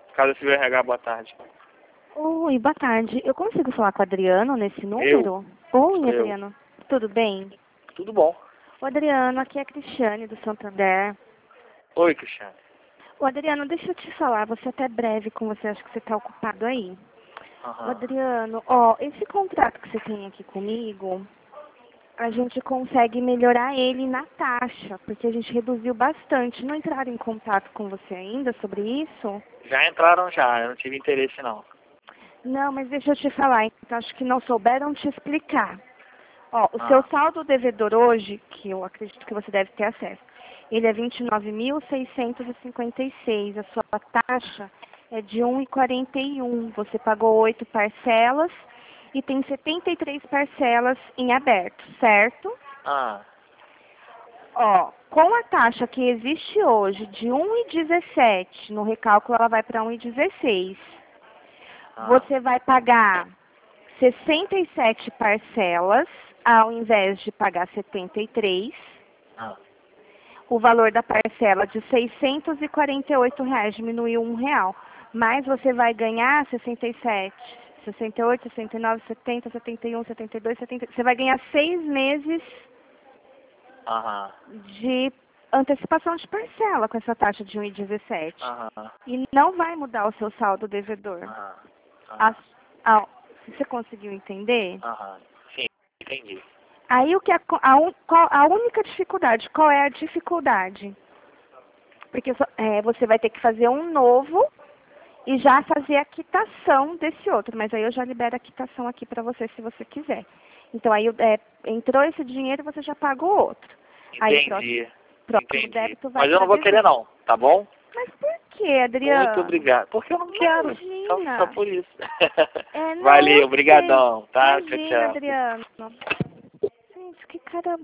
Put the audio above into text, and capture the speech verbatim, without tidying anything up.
Casa Civil R H, boa tarde. Oi, boa tarde. Eu consigo falar com o Adriano nesse número? Oi, Sou eu. Adriano. Tudo bem? Tudo bom. O Adriano, aqui é a Cristiane do Santander. Oi, Cristiane. O Adriano, deixa eu te falar, você até breve com você, acho que você está ocupado aí. O Aham. Adriano, ó, esse contrato que você tem aqui comigo, a gente consegue melhorar ele na taxa, porque a gente reduziu bastante. Não entraram em contato com você ainda sobre isso? Já entraram já, eu não tive interesse não. Não, mas deixa eu te falar, então acho que não souberam te explicar. Ó, o seu Ah, saldo devedor hoje, que eu acredito que você deve ter acesso, ele é vinte e nove mil seiscentos e cinquenta e seis. A sua taxa é de um vírgula quarenta e um. Você pagou oito parcelas e tem setenta e três parcelas em aberto, certo? ah, Ó, com a taxa que existe hoje de um vírgula dezessete, no recálculo ela vai para um vírgula dezesseis. ah, Você vai pagar sessenta e sete parcelas, ao invés de pagar setenta e três, ah. o valor da parcela de seiscentos e quarenta e oito reais diminuiu um real. Mas você vai ganhar sessenta e sete, sessenta e oito, sessenta e nove, setenta, setenta e um, setenta e dois, setenta. Você vai ganhar seis meses Aham, de antecipação de parcela com essa taxa de um vírgula dezessete. aham, E não vai mudar o seu saldo devedor. aham, A, aham, a, você conseguiu entender? aham. Sim, entendi. Aí o que a, a, un- qual- a única dificuldade, qual é a dificuldade? Porque só- é, você vai ter que fazer um novo e já fazer a quitação desse outro. Mas aí eu já libero a quitação aqui para você se você quiser. Então aí é, entrou esse dinheiro, você já pagou outro. Aí o próximo, Entendi, próximo entendi. débito vai Mas eu para não vou querer dezembro. não, tá bom? Mas por que, Muito Adriano? obrigado. Porque eu não quero. Só, só Imagina. por isso. É, não, eu Valeu, sei. obrigadão, tá? Tchau, Imagina, tchau. Adriano. Gente, que cara